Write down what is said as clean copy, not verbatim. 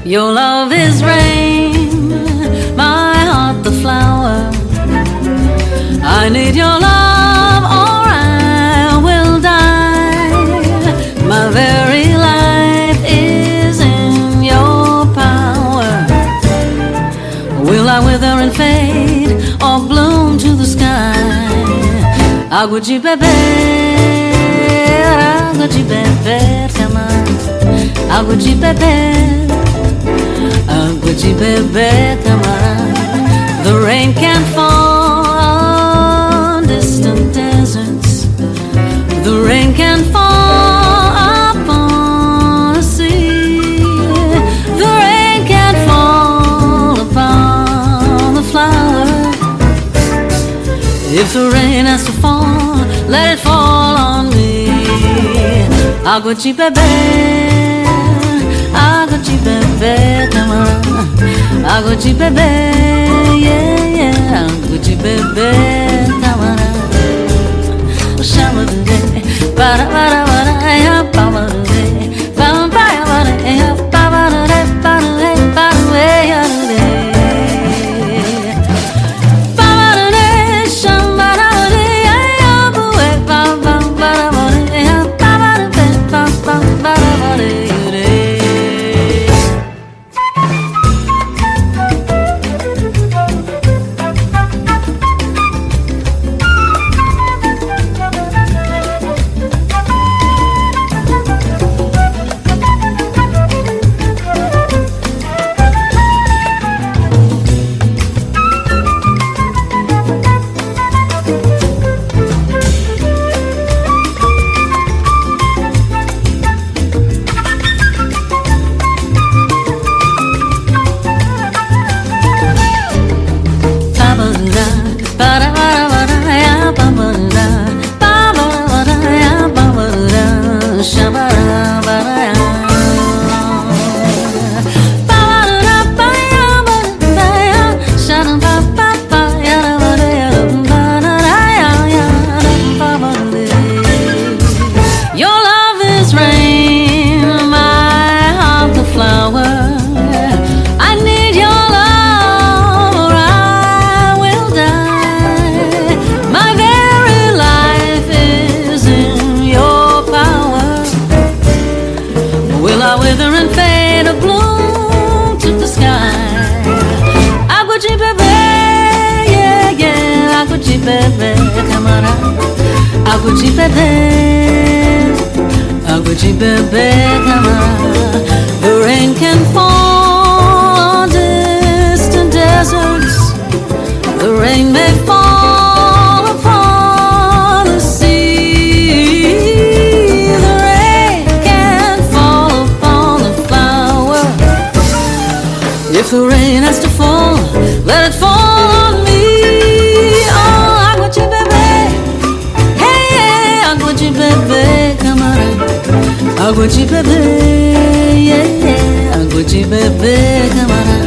Your love is rain, my heart the flower. I need your love or I will die. My very life is in your power. Will I wither and fade or bloom to the sky? Água de beber, água de beber, camarada. Água de beber, água de beber, camarada. The rain can fall on distant deserts. The rain can fall upon the sea. The rain can fall upon the flower. If the rain has to fall, let it fall on me. Água de beber, água de beber, camarada. Água de beber, yeah, yeah. Água de beber, camarada. Chama do rei, para, é para do rei. Para, é para do rei, para o rei, para o rei, para o rei. Água de beber, água de beber, camarada. The rain can fall on distant deserts. The rain may fall upon the sea. The rain can fall upon the flower. If the rain has to fall, let it fall on me. Oh, água de beber. Água de beber, camarada. Água de beber, yeah, yeah. Água de beber, camarada.